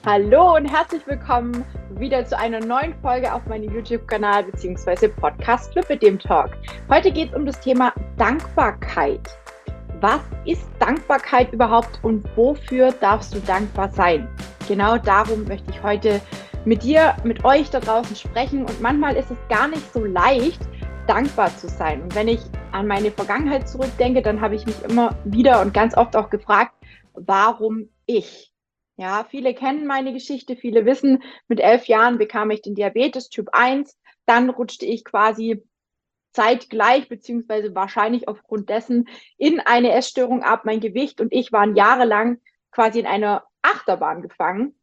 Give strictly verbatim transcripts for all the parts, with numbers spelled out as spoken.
Hallo und herzlich willkommen wieder zu einer neuen Folge auf meinem YouTube-Kanal bzw. Podcast Flippe dem Talk. Heute geht es um das Thema Dankbarkeit. Was ist Dankbarkeit überhaupt und wofür darfst du dankbar sein? Genau darum möchte ich heute mit dir, mit euch da draußen sprechen, und manchmal ist es gar nicht so leicht, dankbar zu sein. Und wenn ich an meine Vergangenheit zurückdenke, dann habe ich mich immer wieder und ganz oft auch gefragt, warum ich? Ja, viele kennen meine Geschichte, viele wissen, mit elf Jahren bekam ich den Diabetes Typ eins, dann rutschte ich quasi zeitgleich beziehungsweise wahrscheinlich aufgrund dessen in eine Essstörung ab. Mein Gewicht und ich waren jahrelang quasi in einer Achterbahn gefangen.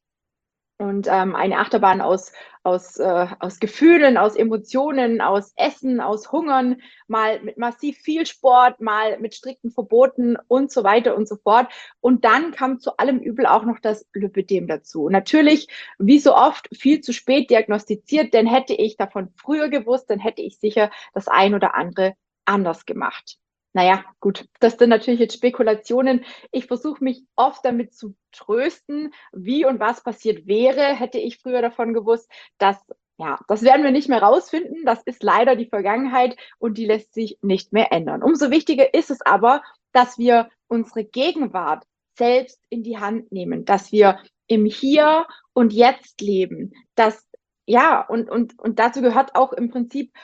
Und ähm, eine Achterbahn aus, aus, äh, aus Gefühlen, aus Emotionen, aus Essen, aus Hungern, mal mit massiv viel Sport, mal mit strikten Verboten und so weiter und so fort. Und dann kam zu allem Übel auch noch das Lipödem dazu. Und natürlich, wie so oft, viel zu spät diagnostiziert, denn hätte ich davon früher gewusst, dann hätte ich sicher das ein oder andere anders gemacht. Naja, gut, das sind natürlich jetzt Spekulationen. Ich versuche mich oft damit zu trösten, wie und was passiert wäre, hätte ich früher davon gewusst. Das, ja, das werden wir nicht mehr rausfinden. Das ist leider die Vergangenheit und die lässt sich nicht mehr ändern. Umso wichtiger ist es aber, dass wir unsere Gegenwart selbst in die Hand nehmen, dass wir im Hier und Jetzt leben. Dass, ja, und, und, und dazu gehört auch im Prinzip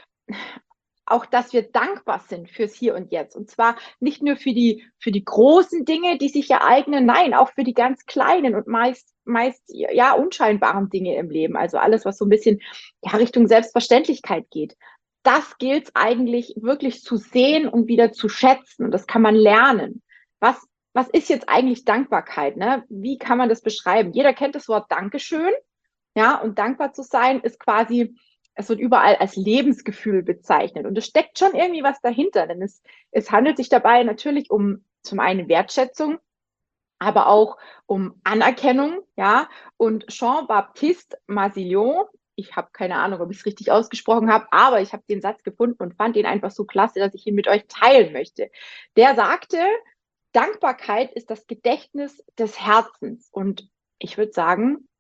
auch, dass wir dankbar sind fürs Hier und Jetzt. Und zwar nicht nur für die, für die großen Dinge, die sich ereignen, nein, auch für die ganz kleinen und meist, meist, ja, unscheinbaren Dinge im Leben. Also alles, was so ein bisschen, ja, Richtung Selbstverständlichkeit geht. Das gilt es eigentlich wirklich zu sehen und wieder zu schätzen. Und das kann man lernen. Was, was ist jetzt eigentlich Dankbarkeit, ne? Wie kann man das beschreiben? Jeder kennt das Wort Dankeschön. Ja, und dankbar zu sein ist quasi, es wird überall als Lebensgefühl bezeichnet. Und es steckt schon irgendwie was dahinter, denn es, es handelt sich dabei natürlich um zum einen Wertschätzung, aber auch um Anerkennung. Ja, und Jean-Baptiste Massillon, ich habe keine Ahnung, ob ich es richtig ausgesprochen habe, aber ich habe den Satz gefunden und fand ihn einfach so klasse, dass ich ihn mit euch teilen möchte. Der sagte, Dankbarkeit ist das Gedächtnis des Herzens. Und ich würde sagen,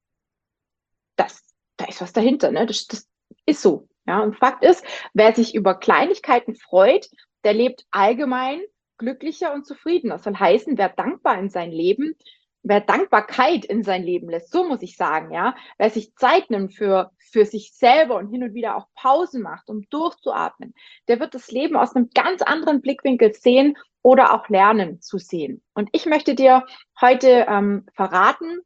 das, da ist was dahinter, ne? Das, das ist so. Ja, und Fakt ist, wer sich über Kleinigkeiten freut, der lebt allgemein glücklicher und zufriedener. Das soll heißen, wer dankbar in sein Leben, wer Dankbarkeit in sein Leben lässt, so muss ich sagen, ja, wer sich Zeit nimmt für, für sich selber und hin und wieder auch Pausen macht, um durchzuatmen, der wird das Leben aus einem ganz anderen Blickwinkel sehen oder auch lernen zu sehen. Und ich möchte dir heute ähm, verraten,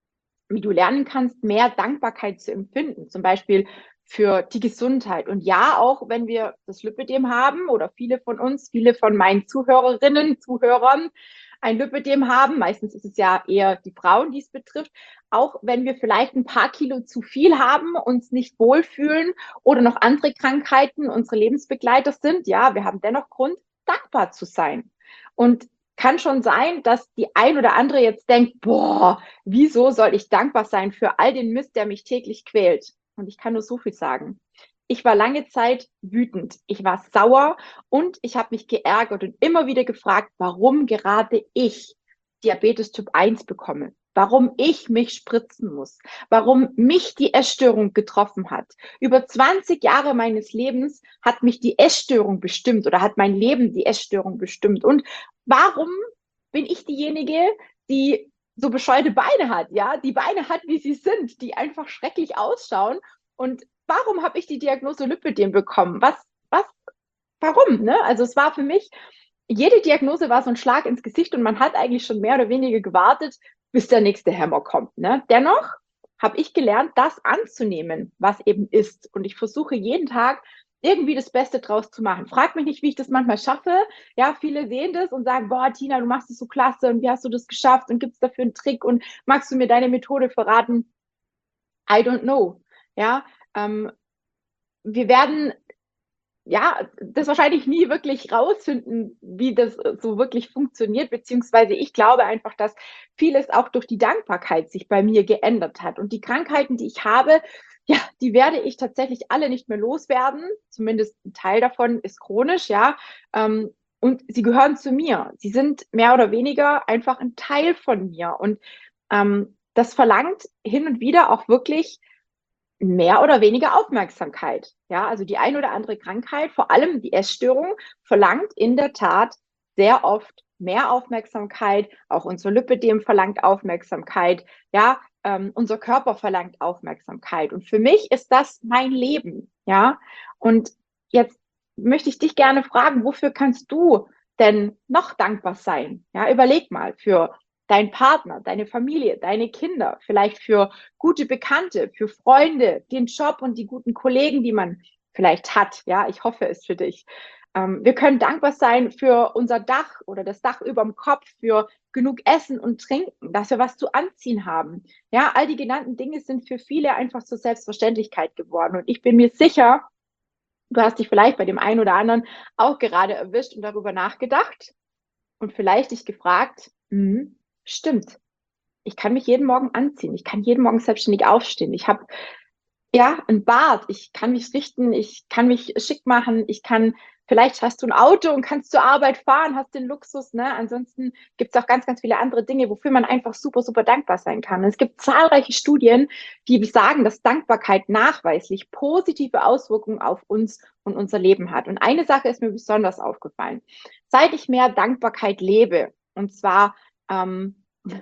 wie du lernen kannst, mehr Dankbarkeit zu empfinden, zum Beispiel für die Gesundheit. Und ja, auch wenn wir das Lipödem haben oder viele von uns, viele von meinen Zuhörerinnen, Zuhörern ein Lipödem haben, meistens ist es ja eher die Frauen, die es betrifft, auch wenn wir vielleicht ein paar Kilo zu viel haben, uns nicht wohlfühlen oder noch andere Krankheiten unsere Lebensbegleiter sind, ja, wir haben dennoch Grund, dankbar zu sein. Und kann schon sein, dass die ein oder andere jetzt denkt, boah, wieso soll ich dankbar sein für all den Mist, der mich täglich quält? Und ich kann nur so viel sagen. Ich war lange Zeit wütend, ich war sauer und ich habe mich geärgert und immer wieder gefragt, warum gerade ich Diabetes Typ eins bekomme, warum ich mich spritzen muss, warum mich die Essstörung getroffen hat. Über zwanzig Jahre meines Lebens hat mich die Essstörung bestimmt oder hat mein Leben die Essstörung bestimmt. Und warum bin ich diejenige, die so bescheuerte Beine hat, ja, die Beine hat, wie sie sind, die einfach schrecklich ausschauen? Und warum habe ich die Diagnose Lipödem bekommen? Was, was, warum? Ne? Also es war für mich, jede Diagnose war so ein Schlag ins Gesicht und man hat eigentlich schon mehr oder weniger gewartet, bis der nächste Hammer kommt. Ne? Dennoch habe ich gelernt, das anzunehmen, was eben ist. Und ich versuche jeden Tag irgendwie das Beste draus zu machen. Frag mich nicht, wie ich das manchmal schaffe. Ja, viele sehen das und sagen, boah, Tina, du machst es so klasse und wie hast du das geschafft und gibt es dafür einen Trick und magst du mir deine Methode verraten? I don't know. Ja, ähm, wir werden ja das wahrscheinlich nie wirklich rausfinden, wie das so wirklich funktioniert, beziehungsweise ich glaube einfach, dass vieles auch durch die Dankbarkeit sich bei mir geändert hat. Und die Krankheiten, die ich habe, ja, die werde ich tatsächlich alle nicht mehr loswerden. Zumindest ein Teil davon ist chronisch, ja. Ähm, und sie gehören zu mir. Sie sind mehr oder weniger einfach ein Teil von mir. Und ähm, das verlangt hin und wieder auch wirklich mehr oder weniger Aufmerksamkeit. Ja, also die ein oder andere Krankheit, vor allem die Essstörung, verlangt in der Tat sehr oft mehr Aufmerksamkeit. Auch unser Lipödem verlangt Aufmerksamkeit. Ja, ähm, unser Körper verlangt Aufmerksamkeit. Und für mich ist das mein Leben. Ja, und jetzt möchte ich dich gerne fragen, wofür kannst du denn noch dankbar sein? Ja, überleg mal für deinen Partner, deine Familie, deine Kinder, vielleicht für gute Bekannte, für Freunde, den Job und die guten Kollegen, die man vielleicht hat. Ja, ich hoffe es für dich. Ähm, wir können dankbar sein für unser Dach oder das Dach über dem Kopf, für genug Essen und Trinken, dass wir was zu anziehen haben. Ja, all die genannten Dinge sind für viele einfach zur Selbstverständlichkeit geworden. Und ich bin mir sicher, du hast dich vielleicht bei dem einen oder anderen auch gerade erwischt und darüber nachgedacht und vielleicht dich gefragt, hm, stimmt, ich kann mich jeden Morgen anziehen, ich kann jeden Morgen selbstständig aufstehen, ich habe ja ein Bad, ich kann mich richten, ich kann mich schick machen, ich kann, vielleicht hast du ein Auto und kannst zur Arbeit fahren, hast den Luxus, ne? Ansonsten gibt es auch ganz, ganz viele andere Dinge, wofür man einfach super, super dankbar sein kann. Und es gibt zahlreiche Studien, die sagen, dass Dankbarkeit nachweislich positive Auswirkungen auf uns und unser Leben hat. Und eine Sache ist mir besonders aufgefallen. Seit ich mehr Dankbarkeit lebe, und zwar ähm,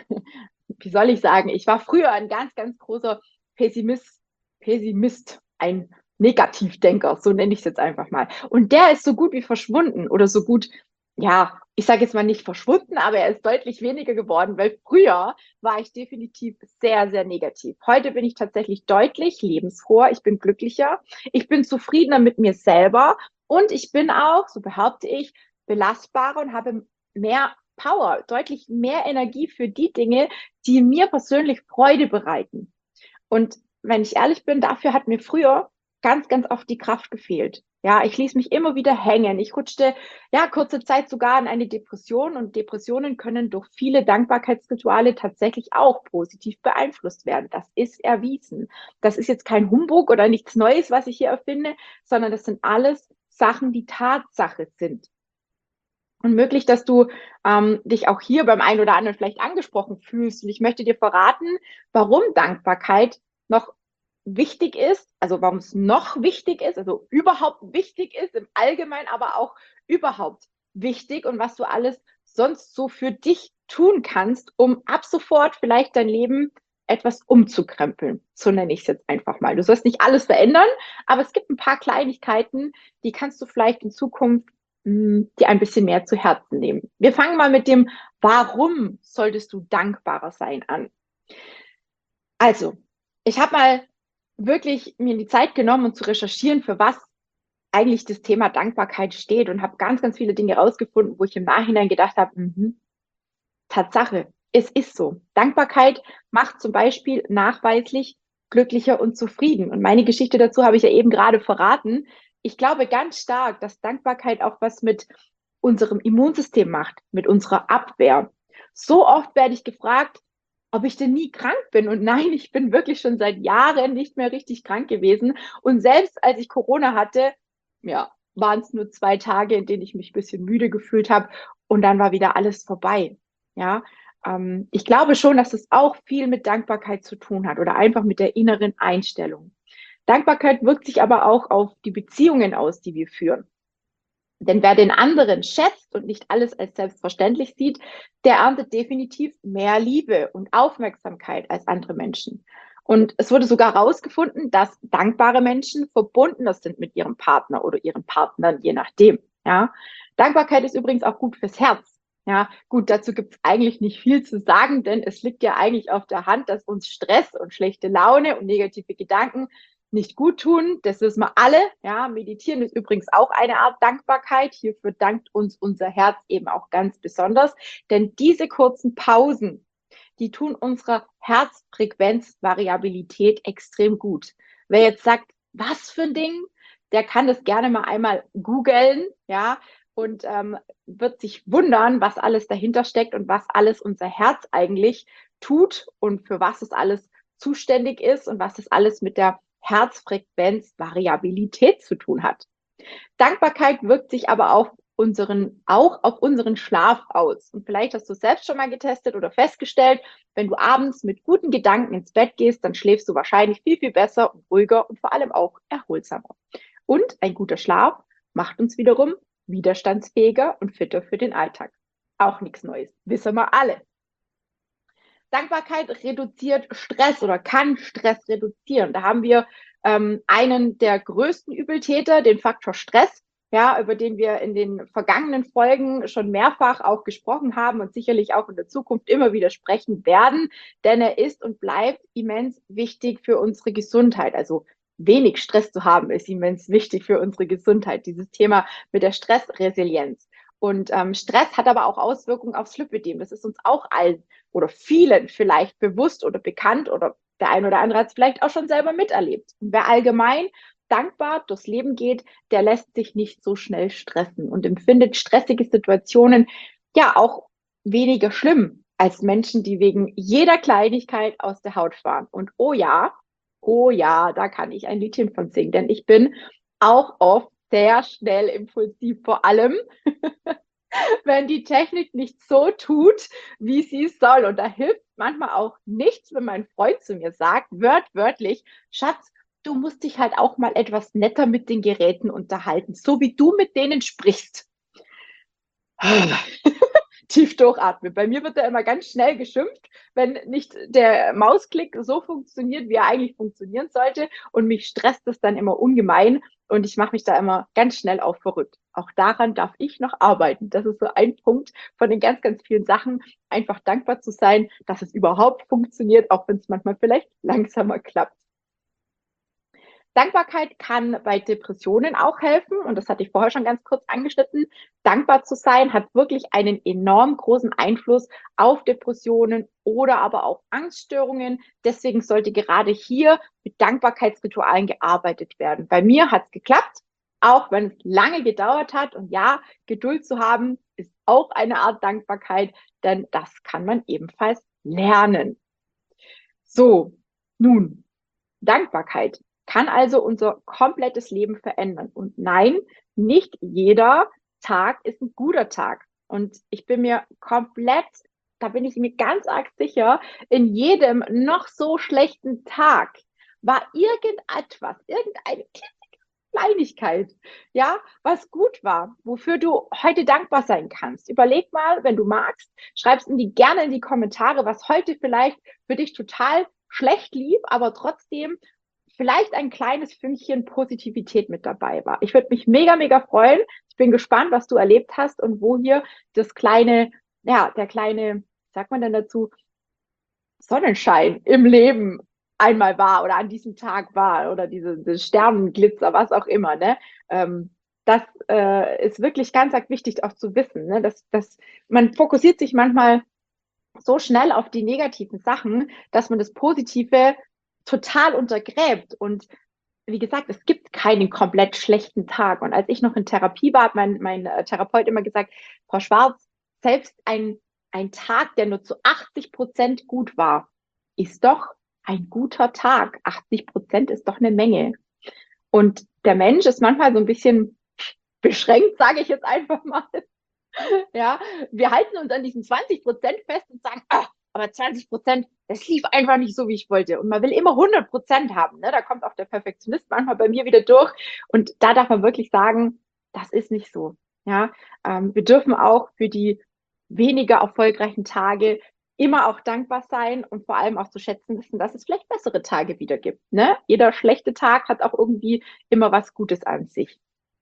wie soll ich sagen, ich war früher ein ganz, ganz großer Pessimist, Pessimist, ein Negativdenker, so nenne ich es jetzt einfach mal. Und der ist so gut wie verschwunden oder so gut, ja, ich sage jetzt mal nicht verschwunden, aber er ist deutlich weniger geworden, weil früher war ich definitiv sehr, sehr negativ. Heute bin ich tatsächlich deutlich lebensfroher, ich bin glücklicher, ich bin zufriedener mit mir selber und ich bin auch, so behaupte ich, belastbarer und habe mehr Power, deutlich mehr Energie für die Dinge, die mir persönlich Freude bereiten. Und wenn ich ehrlich bin, dafür hat mir früher ganz, ganz oft die Kraft gefehlt. Ja, ich ließ mich immer wieder hängen. Ich rutschte ja kurze Zeit sogar in eine Depression und Depressionen können durch viele Dankbarkeitsrituale tatsächlich auch positiv beeinflusst werden. Das ist erwiesen. Das ist jetzt kein Humbug oder nichts Neues, was ich hier erfinde, sondern das sind alles Sachen, die Tatsache sind. Und möglich, dass du ähm, dich auch hier beim einen oder anderen vielleicht angesprochen fühlst. Und ich möchte dir verraten, warum Dankbarkeit noch wichtig ist, also warum es noch wichtig ist, also überhaupt wichtig ist, im Allgemeinen, aber auch überhaupt wichtig und was du alles sonst so für dich tun kannst, um ab sofort vielleicht dein Leben etwas umzukrempeln. So nenne ich es jetzt einfach mal. Du sollst nicht alles verändern, aber es gibt ein paar Kleinigkeiten, die kannst du vielleicht in Zukunft die ein bisschen mehr zu Herzen nehmen. Wir fangen mal mit dem Warum solltest du dankbarer sein an. Also, ich habe mal wirklich mir die Zeit genommen, um zu recherchieren, für was eigentlich das Thema Dankbarkeit steht und habe ganz, ganz viele Dinge rausgefunden, wo ich im Nachhinein gedacht habe, mhm, Tatsache, es ist so. Dankbarkeit macht zum Beispiel nachweislich glücklicher und zufrieden. Und meine Geschichte dazu habe ich ja eben gerade verraten. Ich glaube ganz stark, dass Dankbarkeit auch was mit unserem Immunsystem macht, mit unserer Abwehr. So oft werde ich gefragt, ob ich denn nie krank bin. Und nein, ich bin wirklich schon seit Jahren nicht mehr richtig krank gewesen. Und selbst als ich Corona hatte, ja, waren es nur zwei Tage, in denen ich mich ein bisschen müde gefühlt habe. Und dann war wieder alles vorbei. Ja, ähm, ich glaube schon, dass es auch viel mit Dankbarkeit zu tun hat oder einfach mit der inneren Einstellung. Dankbarkeit wirkt sich aber auch auf die Beziehungen aus, die wir führen. Denn wer den anderen schätzt und nicht alles als selbstverständlich sieht, der erntet definitiv mehr Liebe und Aufmerksamkeit als andere Menschen. Und es wurde sogar herausgefunden, dass dankbare Menschen verbundener sind mit ihrem Partner oder ihren Partnern, je nachdem. Ja. Dankbarkeit ist übrigens auch gut fürs Herz. Ja, gut, dazu gibt es eigentlich nicht viel zu sagen, denn es liegt ja eigentlich auf der Hand, dass uns Stress und schlechte Laune und negative Gedanken nicht gut tun. Das wissen wir alle. Ja, meditieren ist übrigens auch eine Art Dankbarkeit. Hierfür dankt uns unser Herz eben auch ganz besonders. Denn diese kurzen Pausen, die tun unserer Herzfrequenzvariabilität extrem gut. Wer jetzt sagt, was für ein Ding, der kann das gerne mal einmal googeln, ja, und ähm, wird sich wundern, was alles dahinter steckt und was alles unser Herz eigentlich tut und für was es alles zuständig ist und was es alles mit der Herzfrequenzvariabilität zu tun hat. Dankbarkeit wirkt sich aber auch unseren, auch auf unseren Schlaf aus. Und vielleicht hast du es selbst schon mal getestet oder festgestellt, wenn du abends mit guten Gedanken ins Bett gehst, dann schläfst du wahrscheinlich viel, viel besser und ruhiger und vor allem auch erholsamer. Und ein guter Schlaf macht uns wiederum widerstandsfähiger und fitter für den Alltag. Auch nichts Neues, wissen wir alle. Dankbarkeit reduziert Stress oder kann Stress reduzieren. Da haben wir ähm, einen der größten Übeltäter, den Faktor Stress, ja, über den wir in den vergangenen Folgen schon mehrfach auch gesprochen haben und sicherlich auch in der Zukunft immer wieder sprechen werden, denn er ist und bleibt immens wichtig für unsere Gesundheit. Also wenig Stress zu haben, ist immens wichtig für unsere Gesundheit. Dieses Thema mit der Stressresilienz. Und ähm, Stress hat aber auch Auswirkungen aufs Lipödem. Das ist uns auch allen oder vielen vielleicht bewusst oder bekannt oder der ein oder andere hat es vielleicht auch schon selber miterlebt. Und wer allgemein dankbar durchs Leben geht, der lässt sich nicht so schnell stressen und empfindet stressige Situationen ja auch weniger schlimm als Menschen, die wegen jeder Kleinigkeit aus der Haut fahren. Und oh ja, oh ja, da kann ich ein Liedchen von singen, denn ich bin auch oft sehr schnell impulsiv, vor allem wenn die Technik nicht so tut, wie sie es soll. Und da hilft manchmal auch nichts, wenn mein Freund zu mir sagt, wörtwörtlich, Schatz, du musst dich halt auch mal etwas netter mit den Geräten unterhalten, so wie du mit denen sprichst. Tief durchatmen. Bei mir wird da immer ganz schnell geschimpft, wenn nicht der Mausklick so funktioniert, wie er eigentlich funktionieren sollte. Und mich stresst es dann immer ungemein. Und ich mache mich da immer ganz schnell auch verrückt. Auch daran darf ich noch arbeiten. Das ist so ein Punkt von den ganz, ganz vielen Sachen, einfach dankbar zu sein, dass es überhaupt funktioniert, auch wenn es manchmal vielleicht langsamer klappt. Dankbarkeit kann bei Depressionen auch helfen. Und das hatte ich vorher schon ganz kurz angeschnitten. Dankbar zu sein hat wirklich einen enorm großen Einfluss auf Depressionen oder aber auch Angststörungen. Deswegen sollte gerade hier mit Dankbarkeitsritualen gearbeitet werden. Bei mir hat es geklappt, auch wenn es lange gedauert hat. Und ja, Geduld zu haben ist auch eine Art Dankbarkeit, denn das kann man ebenfalls lernen. So, nun, Dankbarkeit kann also unser komplettes Leben verändern. Und nein, nicht jeder Tag ist ein guter Tag. Und ich bin mir komplett, da bin ich mir ganz arg sicher, in jedem noch so schlechten Tag war irgendetwas, irgendeine Kleinigkeit, ja, was gut war, wofür du heute dankbar sein kannst. Überleg mal, wenn du magst, schreibst in die gerne in die Kommentare, was heute vielleicht für dich total schlecht lief, aber trotzdem vielleicht ein kleines Fünkchen Positivität mit dabei war. Ich würde mich mega, mega freuen. Ich bin gespannt, was du erlebt hast und wo hier das kleine, ja, der kleine, wie sagt man denn dazu, Sonnenschein im Leben einmal war oder an diesem Tag war oder diese, diese Sternenglitzer, was auch immer, ne? Ähm, das äh, ist wirklich ganz, ganz wichtig auch zu wissen, ne? Dass, dass man fokussiert sich manchmal so schnell auf die negativen Sachen, dass man das Positive total untergräbt. Und wie gesagt, es gibt keinen komplett schlechten Tag. Und als ich noch in Therapie war, hat mein, mein äh, Therapeut immer gesagt, Frau Schwarz, selbst ein, ein Tag, der nur zu achtzig Prozent gut war, ist doch ein guter Tag. achtzig Prozent ist doch eine Menge. Und der Mensch ist manchmal so ein bisschen beschränkt, sage ich jetzt einfach mal. Ja, wir halten uns an diesen zwanzig Prozent fest und sagen, ach, aber zwanzig Prozent, das lief einfach nicht so, wie ich wollte. Und man will immer hundert Prozent haben. Ne? Da kommt auch der Perfektionist manchmal bei mir wieder durch. Und da darf man wirklich sagen, das ist nicht so. Ja, ähm, wir dürfen auch für die weniger erfolgreichen Tage immer auch dankbar sein und vor allem auch zu schätzen wissen, dass es vielleicht bessere Tage wieder gibt. Ne? Jeder schlechte Tag hat auch irgendwie immer was Gutes an sich.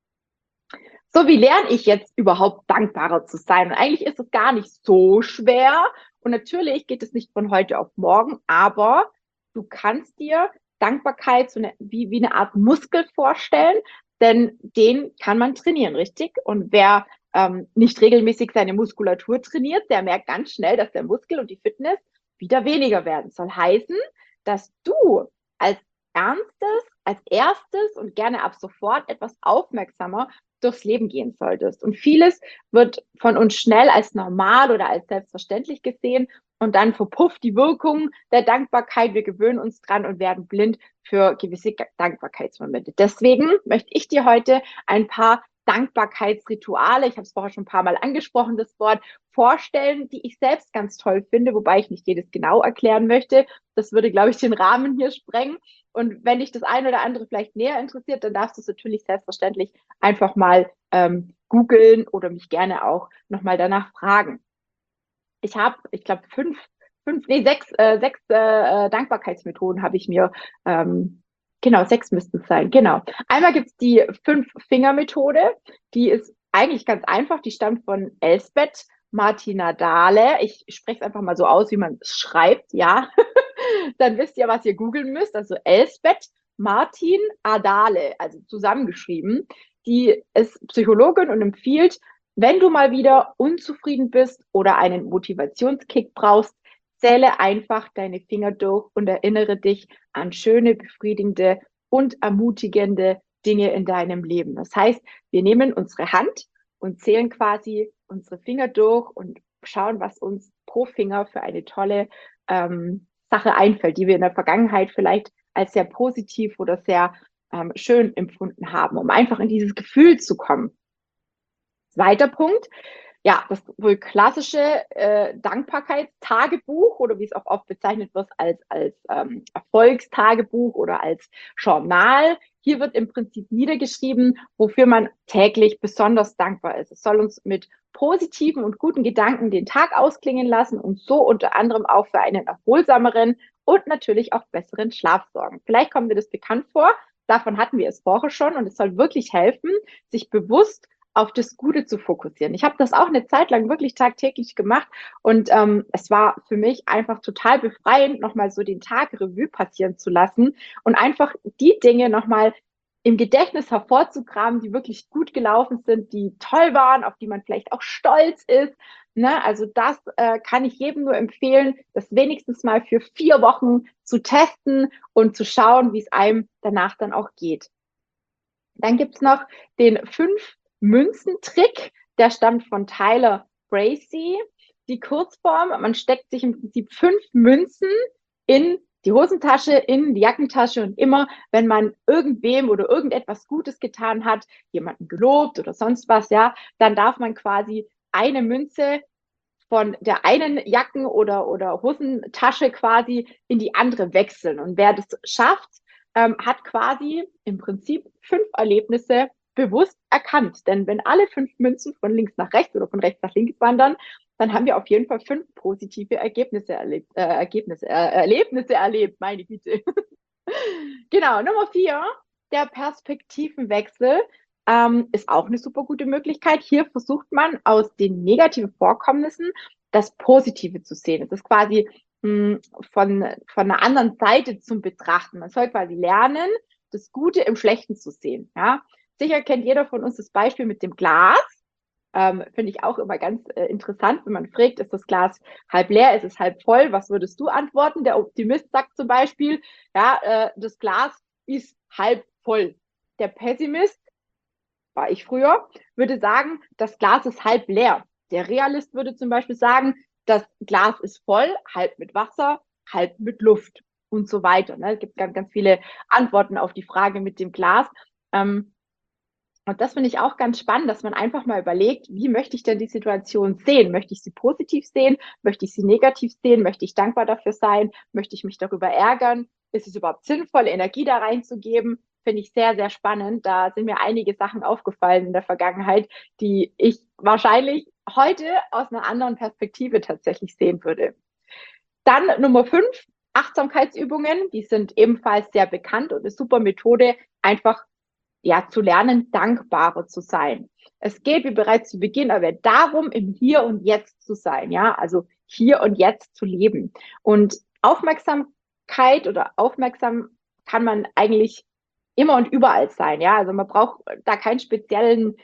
So, wie lerne ich jetzt überhaupt dankbarer zu sein? Und eigentlich ist es gar nicht so schwer. Und natürlich geht es nicht von heute auf morgen, aber du kannst dir Dankbarkeit so eine, wie, wie eine Art Muskel vorstellen, denn den kann man trainieren, richtig? Und wer ähm, nicht regelmäßig seine Muskulatur trainiert, der merkt ganz schnell, dass der Muskel und die Fitness wieder weniger werden. Soll heißen, dass du als Ernstes, als erstes und gerne ab sofort etwas aufmerksamer durchs Leben gehen solltest. Und vieles wird von uns schnell als normal oder als selbstverständlich gesehen und dann verpufft die Wirkung der Dankbarkeit. Wir gewöhnen uns dran und werden blind für gewisse Dankbarkeitsmomente. Deswegen möchte ich dir heute ein paar Dankbarkeitsrituale, ich habe es vorher schon ein paar Mal angesprochen, das Wort, vorstellen, die ich selbst ganz toll finde, wobei ich nicht jedes genau erklären möchte. Das würde, glaube ich, den Rahmen hier sprengen. Und wenn dich das eine oder andere vielleicht näher interessiert, dann darfst du es natürlich selbstverständlich einfach mal ähm, googeln oder mich gerne auch nochmal danach fragen. Ich habe, ich glaube, fünf, fünf, nee, sechs, äh, sechs äh, Dankbarkeitsmethoden habe ich mir, ähm, genau, sechs müssten es sein, genau. Einmal gibt es die Fünf-Finger-Methode, die ist eigentlich ganz einfach, die stammt von Elsbeth Martina Dahle. Ich spreche es einfach mal so aus, wie man es schreibt, ja. Dann wisst ihr, was ihr googeln müsst. Also Elsbeth Martin Adale, also zusammengeschrieben. Die ist Psychologin und empfiehlt, wenn du mal wieder unzufrieden bist oder einen Motivationskick brauchst, zähle einfach deine Finger durch und erinnere dich an schöne, befriedigende und ermutigende Dinge in deinem Leben. Das heißt, wir nehmen unsere Hand und zählen quasi unsere Finger durch und schauen, was uns pro Finger für eine tolle ähm, Sache einfällt, die wir in der Vergangenheit vielleicht als sehr positiv oder sehr ähm, schön empfunden haben, um einfach in dieses Gefühl zu kommen. Zweiter Punkt, ja, das wohl klassische äh, Dankbarkeitstagebuch oder wie es auch oft bezeichnet wird als, als ähm, Erfolgstagebuch oder als Journal. Hier wird im Prinzip niedergeschrieben, wofür man täglich besonders dankbar ist. Es soll uns mit positiven und guten Gedanken den Tag ausklingen lassen und so unter anderem auch für einen erholsameren und natürlich auch besseren Schlaf sorgen. Vielleicht kommt dir das bekannt vor. Davon hatten wir es vorher schon und es soll wirklich helfen, sich bewusst auf das Gute zu fokussieren. Ich habe das auch eine Zeit lang wirklich tagtäglich gemacht und ähm, es war für mich einfach total befreiend, nochmal so den Tag Revue passieren zu lassen und einfach die Dinge nochmal im Gedächtnis hervorzukramen, die wirklich gut gelaufen sind, die toll waren, auf die man vielleicht auch stolz ist. Ne? Also das äh, kann ich jedem nur empfehlen, das wenigstens mal für vier Wochen zu testen und zu schauen, wie es einem danach dann auch geht. Dann gibt's noch den Fünf-Münzen-Trick, der stammt von Tyler Bracy. Die Kurzform, man steckt sich im Prinzip fünf Münzen in die Hosentasche, in die Jackentasche und immer, wenn man irgendwem oder irgendetwas Gutes getan hat, jemanden gelobt oder sonst was, ja, dann darf man quasi eine Münze von der einen Jacken- oder, oder Hosentasche quasi in die andere wechseln. Und wer das schafft, ähm, hat quasi im Prinzip fünf Erlebnisse bewusst erkannt. Denn wenn alle fünf Münzen von links nach rechts oder von rechts nach links wandern, dann haben wir auf jeden Fall fünf positive Ergebnisse erlebt, äh, Ergebnisse, äh, Erlebnisse erlebt, meine Güte. Genau, Nummer vier, der Perspektivenwechsel ähm, ist auch eine super gute Möglichkeit. Hier versucht man aus den negativen Vorkommnissen das Positive zu sehen. Es ist quasi mh, von, von einer anderen Seite zum Betrachten. Man soll quasi lernen, das Gute im Schlechten zu sehen. Ja? Sicher kennt jeder von uns das Beispiel mit dem Glas. Ähm, finde ich auch immer ganz äh, interessant, wenn man fragt, ist das Glas halb leer, ist es halb voll? Was würdest du antworten? Der Optimist sagt zum Beispiel, ja, äh, das Glas ist halb voll. Der Pessimist, war ich früher, würde sagen, das Glas ist halb leer. Der Realist würde zum Beispiel sagen, das Glas ist voll, halb mit Wasser, halb mit Luft und so weiter. Ne? Es gibt ganz, ganz viele Antworten auf die Frage mit dem Glas. Ähm, und das finde ich auch ganz spannend, dass man einfach mal überlegt, wie möchte ich denn die Situation sehen? Möchte ich sie positiv sehen? Möchte ich sie negativ sehen? Möchte ich dankbar dafür sein? Möchte ich mich darüber ärgern? Ist es überhaupt sinnvoll, Energie da reinzugeben? Finde ich sehr, sehr spannend. Da sind mir einige Sachen aufgefallen in der Vergangenheit, die ich wahrscheinlich heute aus einer anderen Perspektive tatsächlich sehen würde. Dann Nummer fünf, Achtsamkeitsübungen. Die sind ebenfalls sehr bekannt und eine super Methode, einfach ja, zu lernen, dankbarer zu sein. Es geht, wie bereits zu Beginn erwähnt, darum, im Hier und Jetzt zu sein, ja, also hier und jetzt zu leben. Und Aufmerksamkeit oder aufmerksam kann man eigentlich immer und überall sein, ja, also man braucht da keinen speziellen,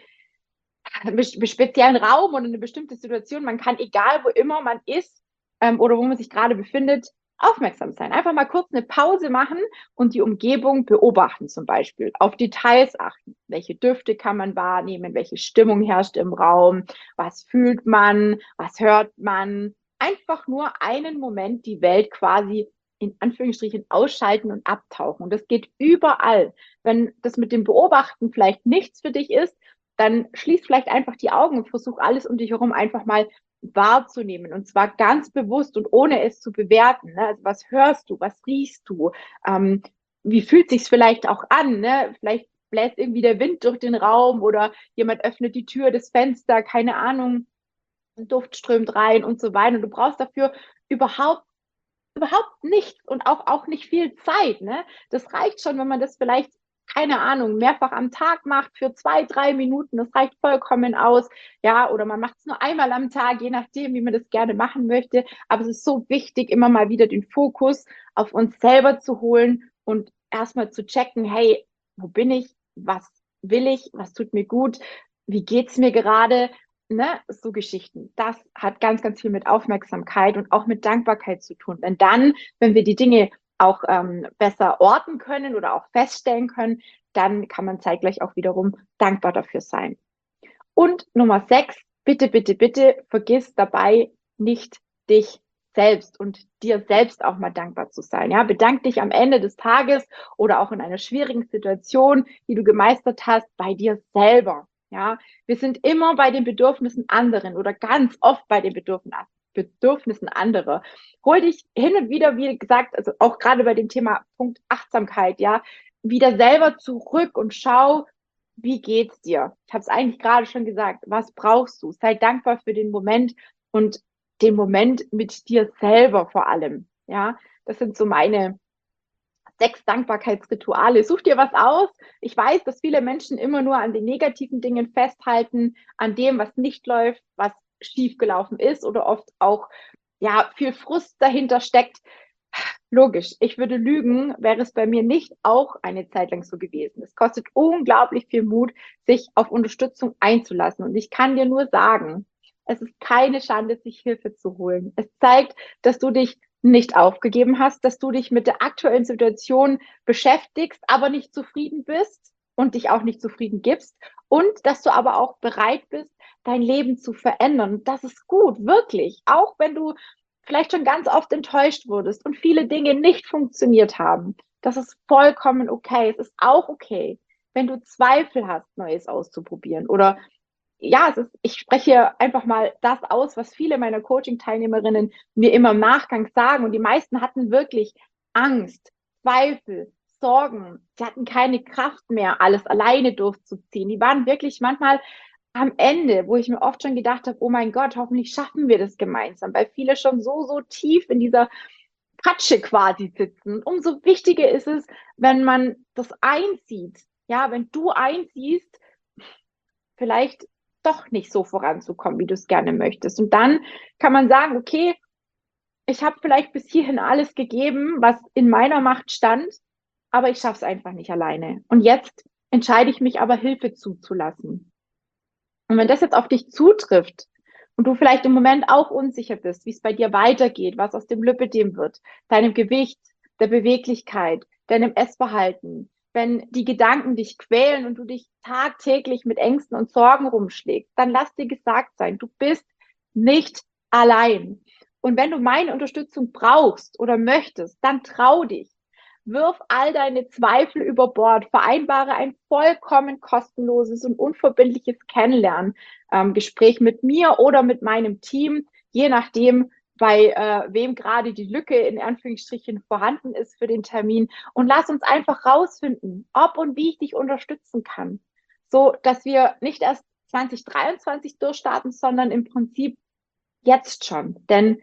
speziellen Raum oder eine bestimmte Situation. Man kann, egal wo immer man ist ähm, oder wo man sich gerade befindet, aufmerksam sein. Einfach mal kurz eine Pause machen und die Umgebung beobachten zum Beispiel. Auf Details achten. Welche Düfte kann man wahrnehmen? Welche Stimmung herrscht im Raum? Was fühlt man? Was hört man? Einfach nur einen Moment die Welt quasi in Anführungsstrichen ausschalten und abtauchen. Und das geht überall. Wenn das mit dem Beobachten vielleicht nichts für dich ist, dann schließ vielleicht einfach die Augen und versuch alles um dich herum einfach mal wahrzunehmen und zwar ganz bewusst und ohne es zu bewerten. Ne? Also was hörst du, was riechst du, ähm, wie fühlt sich's vielleicht auch an? Ne? Vielleicht bläst irgendwie der Wind durch den Raum oder jemand öffnet die Tür, das Fenster, keine Ahnung, ein Duft strömt rein und so weiter. Und du brauchst dafür überhaupt überhaupt nichts und auch auch nicht viel Zeit, ne? Das reicht schon, wenn man das vielleicht, keine Ahnung, mehrfach am Tag macht für zwei, drei Minuten. Das reicht vollkommen aus, ja, oder man macht es nur einmal am Tag, je nachdem, wie man das gerne machen möchte. Aber es ist so wichtig, immer mal wieder den Fokus auf uns selber zu holen und erstmal zu checken: „Hey, wo bin ich? Was will ich? Was tut mir gut? Wie geht's mir gerade?“ Ne, so Geschichten. Das hat ganz, ganz viel mit Aufmerksamkeit und auch mit Dankbarkeit zu tun. Denn dann, wenn wir die Dinge auch ähm, besser orten können oder auch feststellen können, dann kann man zeitgleich auch wiederum dankbar dafür sein. Und Nummer sechs, bitte, bitte, bitte vergiss dabei nicht dich selbst und dir selbst auch mal dankbar zu sein. Ja, bedank dich am Ende des Tages oder auch in einer schwierigen Situation, die du gemeistert hast, bei dir selber. Ja, wir sind immer bei den Bedürfnissen anderen oder ganz oft bei den Bedürfnissen Bedürfnissen anderer. Hol dich hin und wieder, wie gesagt, also auch gerade bei dem Thema Punkt Achtsamkeit, ja, wieder selber zurück und schau, wie geht's dir? Ich habe es eigentlich gerade schon gesagt. Was brauchst du? Sei dankbar für den Moment und den Moment mit dir selber vor allem. Ja, das sind so meine sechs Dankbarkeitsrituale. Such dir was aus. Ich weiß, dass viele Menschen immer nur an den negativen Dingen festhalten, an dem, was nicht läuft, was schiefgelaufen ist oder oft auch ja viel Frust dahinter steckt. Logisch, ich würde lügen, wäre es bei mir nicht auch eine Zeit lang so gewesen. Es kostet unglaublich viel Mut, sich auf Unterstützung einzulassen. Und ich kann dir nur sagen, es ist keine Schande, sich Hilfe zu holen. Es zeigt, dass du dich nicht aufgegeben hast, dass du dich mit der aktuellen Situation beschäftigst, aber nicht zufrieden bist und dich auch nicht zufrieden gibst und dass du aber auch bereit bist, dein Leben zu verändern. Und das ist gut, wirklich. Auch wenn du vielleicht schon ganz oft enttäuscht wurdest und viele Dinge nicht funktioniert haben. Das ist vollkommen okay. Es ist auch okay, wenn du Zweifel hast, Neues auszuprobieren. Oder ja, es ist, ich spreche einfach mal das aus, was viele meiner Coaching-Teilnehmerinnen mir immer im Nachgang sagen. Und die meisten hatten wirklich Angst, Zweifel, Sorgen. Sie hatten keine Kraft mehr, alles alleine durchzuziehen. Die waren wirklich manchmal am Ende, wo ich mir oft schon gedacht habe, oh mein Gott, hoffentlich schaffen wir das gemeinsam, weil viele schon so, so tief in dieser Patsche quasi sitzen. Umso wichtiger ist es, wenn man das einsieht. Ja, wenn du einsiehst, vielleicht doch nicht so voranzukommen, wie du es gerne möchtest. Und dann kann man sagen, okay, ich habe vielleicht bis hierhin alles gegeben, was in meiner Macht stand, aber ich schaffe es einfach nicht alleine. Und jetzt entscheide ich mich aber, Hilfe zuzulassen. Und wenn das jetzt auf dich zutrifft und du vielleicht im Moment auch unsicher bist, wie es bei dir weitergeht, was aus dem Lipödem wird, deinem Gewicht, der Beweglichkeit, deinem Essverhalten, wenn die Gedanken dich quälen und du dich tagtäglich mit Ängsten und Sorgen rumschlägst, dann lass dir gesagt sein, du bist nicht allein. Und wenn du meine Unterstützung brauchst oder möchtest, dann trau dich. Wirf all deine Zweifel über Bord, vereinbare ein vollkommen kostenloses und unverbindliches Kennenlerngespräch ähm, mit mir oder mit meinem Team, je nachdem, bei äh, wem gerade die Lücke in Anführungsstrichen vorhanden ist für den Termin. Und lass uns einfach rausfinden, ob und wie ich dich unterstützen kann, so dass wir nicht erst zwanzig dreiundzwanzig durchstarten, sondern im Prinzip jetzt schon. Denn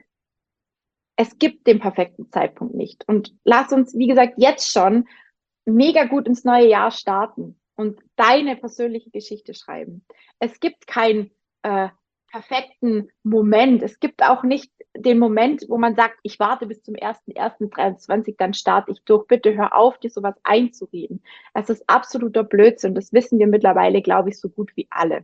es gibt den perfekten Zeitpunkt nicht. Und lass uns, wie gesagt, jetzt schon mega gut ins neue Jahr starten und deine persönliche Geschichte schreiben. Es gibt keinen äh, perfekten Moment. Es gibt auch nicht den Moment, wo man sagt, ich warte bis zum ersten ersten dreiundzwanzig, dann starte ich durch. Bitte hör auf, dir sowas einzureden. Es ist absoluter Blödsinn. Das wissen wir mittlerweile, glaube ich, so gut wie alle.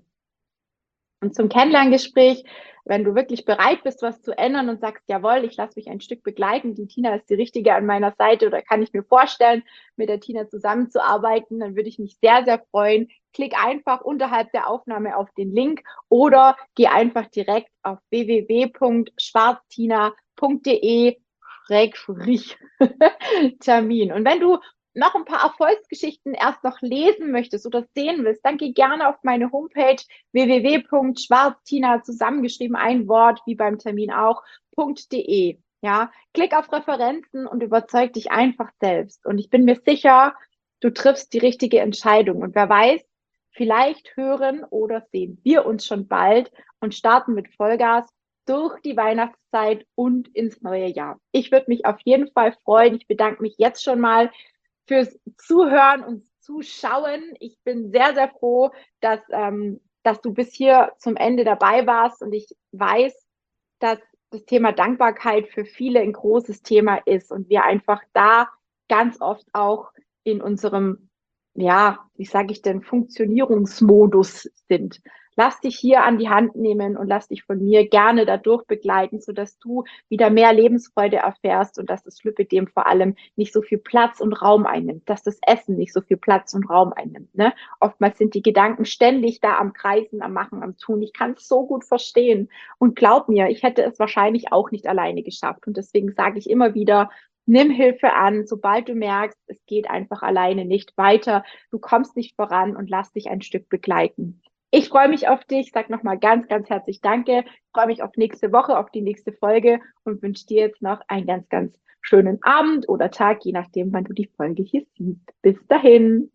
Und zum Kennenlerngespräch, wenn du wirklich bereit bist, was zu ändern und sagst, jawohl, ich lasse mich ein Stück begleiten, die Tina ist die Richtige an meiner Seite oder kann ich mir vorstellen, mit der Tina zusammenzuarbeiten, dann würde ich mich sehr, sehr freuen. Klick einfach unterhalb der Aufnahme auf den Link oder geh einfach direkt auf w w w punkt schwarztina punkt de Termin. Und wenn du noch ein paar Erfolgsgeschichten erst noch lesen möchtest oder sehen willst, dann geh gerne auf meine Homepage w w w punkt schwarztina zusammengeschrieben, ein Wort, wie beim Termin auch, .de. Ja, klick auf Referenzen und überzeug dich einfach selbst. Und ich bin mir sicher, du triffst die richtige Entscheidung. Und wer weiß, vielleicht hören oder sehen wir uns schon bald und starten mit Vollgas durch die Weihnachtszeit und ins neue Jahr. Ich würde mich auf jeden Fall freuen. Ich bedanke mich jetzt schon mal fürs Zuhören und Zuschauen. Ich bin sehr, sehr froh, dass, ähm, dass du bis hier zum Ende dabei warst. Und ich weiß, dass das Thema Dankbarkeit für viele ein großes Thema ist und wir einfach da ganz oft auch in unserem, ja, wie sage ich denn, Funktionierungsmodus sind. Lass dich hier an die Hand nehmen und lass dich von mir gerne dadurch begleiten, sodass du wieder mehr Lebensfreude erfährst und dass das Lipödem vor allem nicht so viel Platz und Raum einnimmt, dass das Essen nicht so viel Platz und Raum einnimmt. Ne? Oftmals sind die Gedanken ständig da am Kreisen, am Machen, am Tun. Ich kann es so gut verstehen. Und glaub mir, ich hätte es wahrscheinlich auch nicht alleine geschafft. Und deswegen sage ich immer wieder, nimm Hilfe an, sobald du merkst, es geht einfach alleine nicht weiter, du kommst nicht voran und lass dich ein Stück begleiten. Ich freue mich auf dich, sag nochmal ganz, ganz herzlich Danke, ich freue mich auf nächste Woche, auf die nächste Folge und wünsche dir jetzt noch einen ganz, ganz schönen Abend oder Tag, je nachdem, wann du die Folge hier siehst. Bis dahin.